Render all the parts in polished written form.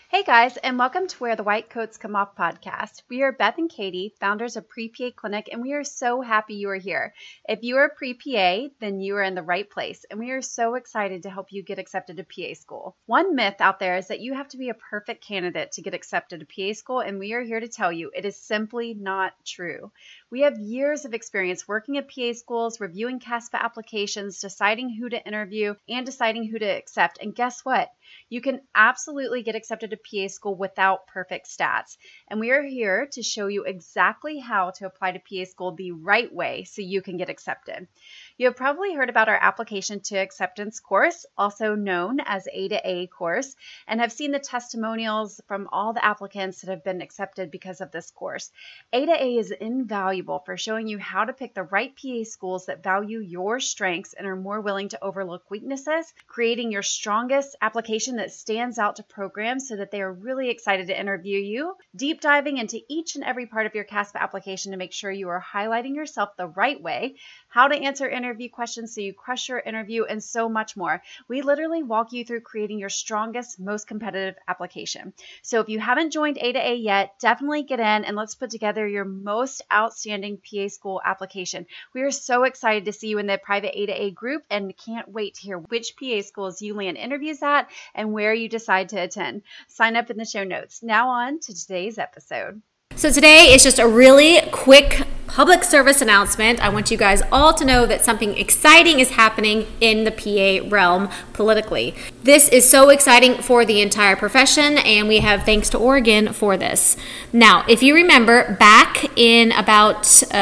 Hey guys, and welcome to Where the White Coats Come Off podcast. We are Beth and Katie, founders of Pre-PA Clinic, and we are so happy you are here. If you are a pre-PA, then you are in the right place, and we are so excited to help you get accepted to PA school. One myth out there is that you have to be a perfect candidate to get accepted to PA school, and we are here to tell you it is simply not true. We have years of experience working at PA schools, reviewing CASPA applications, deciding who to interview, and deciding who to accept. And guess what? You can absolutely get accepted to PA school without perfect stats. And we are here to show you exactly how to apply to PA school the right way so you can get accepted. You have probably heard about our application to acceptance course, also known as A to A course, and have seen the testimonials from all the applicants that have been accepted because of this course. A to A is invaluable for showing you how to pick the right PA schools that value your strengths and are more willing to overlook weaknesses, creating your strongest application that stands out to programs so that they are really excited to interview you, deep diving into each and every part of your CASPA application to make sure you are highlighting yourself the right way, how to answer interview questions so you crush your interview, and so much more. We literally walk you through creating your strongest, most competitive application. So if you haven't joined A to A yet, definitely get in and let's put together your most outstanding PA school application. We are so excited to see you in the private A to A group and can't wait to hear which PA schools you land interviews at and where you decide to attend. Sign up in the show notes. Now on to today's episode. So today is just a really quick public service announcement. I want you guys all to know that something exciting is happening in the PA realm politically. This is so exciting for the entire profession, and we have thanks to Oregon for this. Now, if you remember, back in about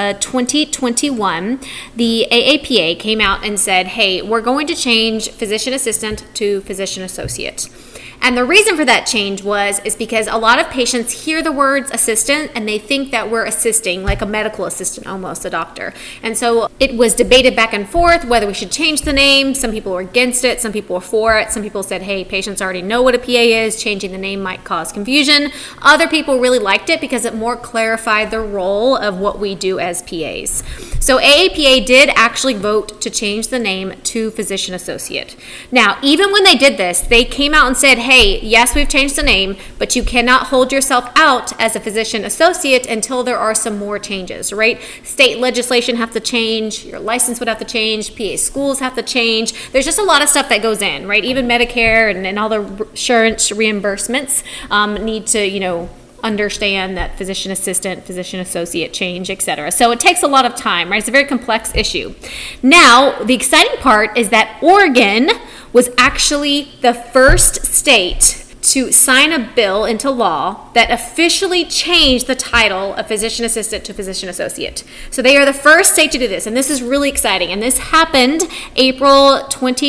2021, the AAPA came out and said, hey, we're going to change physician assistant to physician associate. And the reason for that change is because a lot of patients hear the words assistant and they think that we're assisting, like a medical assistant, almost a doctor. And so it was debated back and forth whether we should change the name. Some people were against it. Some people were for it. Some people said, hey, patients already know what a PA is. Changing the name might cause confusion. Other people really liked it because it more clarified the role of what we do as PAs. So AAPA did actually vote to change the name to physician associate. Now, even when they did this, they came out and said, hey, yes, we've changed the name, but you cannot hold yourself out as a physician associate until there are some more changes, right? State legislation have to change, your license would have to change, PA schools have to change. There's just a lot of stuff that goes in, right? Even Medicare and all the insurance reimbursements need to, understand that physician assistant, physician associate change, etc. So it takes a lot of time, right? It's a very complex issue. Now, the exciting part is that Oregon was actually the first state to sign a bill into law that officially changed the title of physician assistant to physician associate. So they are the first state to do this, and this is really exciting. And this happened April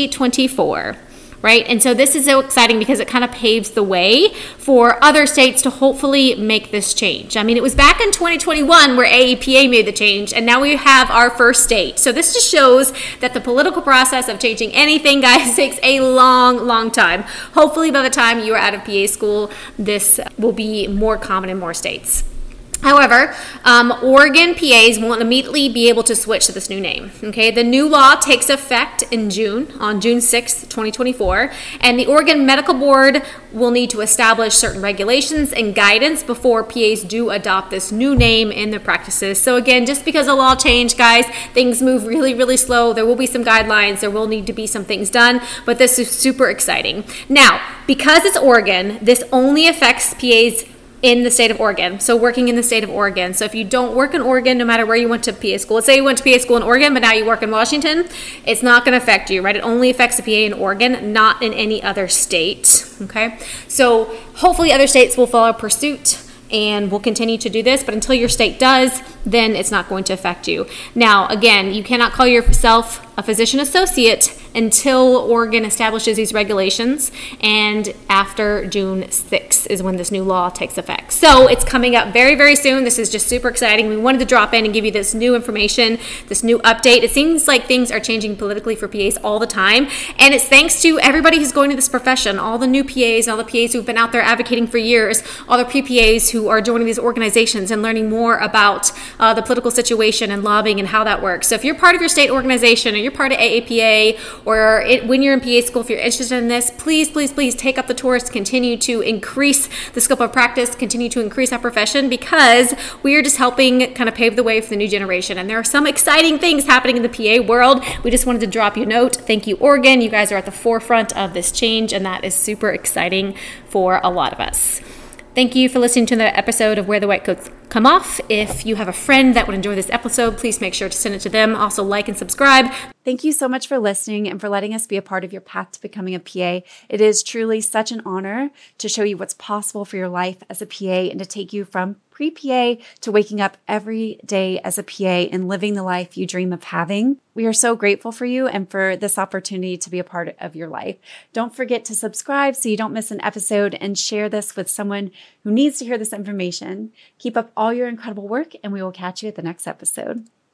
2024. Right? And so this is so exciting because it kind of paves the way for other states to hopefully make this change. I mean, it was back in 2021 where AAPA made the change, and now we have our first state. So this just shows that the political process of changing anything, guys, takes a long, long time. Hopefully by the time you are out of PA school, this will be more common in more states. However, Oregon PAs won't immediately be able to switch to this new name. Okay, the new law takes effect on June 6th, 2024, and the Oregon Medical Board will need to establish certain regulations and guidance before PAs do adopt this new name in their practices. So again, just because the law changed, guys, things move really, really slow. There will be some guidelines. There will need to be some things done, but this is super exciting. Now, because it's Oregon, this only affects PAs in the state of Oregon, so working in the state of Oregon. So if you don't work in Oregon, no matter where you went to PA school, let's say you went to PA school in Oregon, but now you work in Washington, it's not going to affect you, right? It only affects the PA in Oregon, not in any other state, okay? So hopefully other states will follow pursuit and will continue to do this, but until your state does, then it's not going to affect you. Now, again, you cannot call yourself a physician associate until Oregon establishes these regulations, and after June 6th is when this new law takes effect. So it's coming up very, very soon. This is just super exciting. We wanted to drop in and give you this new information, this new update. It seems like things are changing politically for PAs all the time, and it's thanks to everybody who's going to this profession, all the new PAs, all the PAs who've been out there advocating for years, all the PPAs who are joining these organizations and learning more about the political situation and lobbying and how that works. So if you're part of your state organization or you're part of AAPA or when you're in PA school, if you're interested in this, please, please, please take up the torch, continue to increase the scope of practice, continue to increase our profession, because we are just helping kind of pave the way for the new generation. And there are some exciting things happening in the PA world. We just wanted to drop you a note. Thank you, Oregon. You guys are at the forefront of this change, and that is super exciting for a lot of us. Thank you for listening to the episode of Where the White Coats Come Off. If you have a friend that would enjoy this episode, please make sure to send it to them. Also, like and subscribe. Thank you so much for listening and for letting us be a part of your path to becoming a PA. It is truly such an honor to show you what's possible for your life as a PA and to take you from pre-PA to waking up every day as a PA and living the life you dream of having. We are so grateful for you and for this opportunity to be a part of your life. Don't forget to subscribe so you don't miss an episode, and share this with someone who needs to hear this information. Keep up all your incredible work, and we will catch you at the next episode.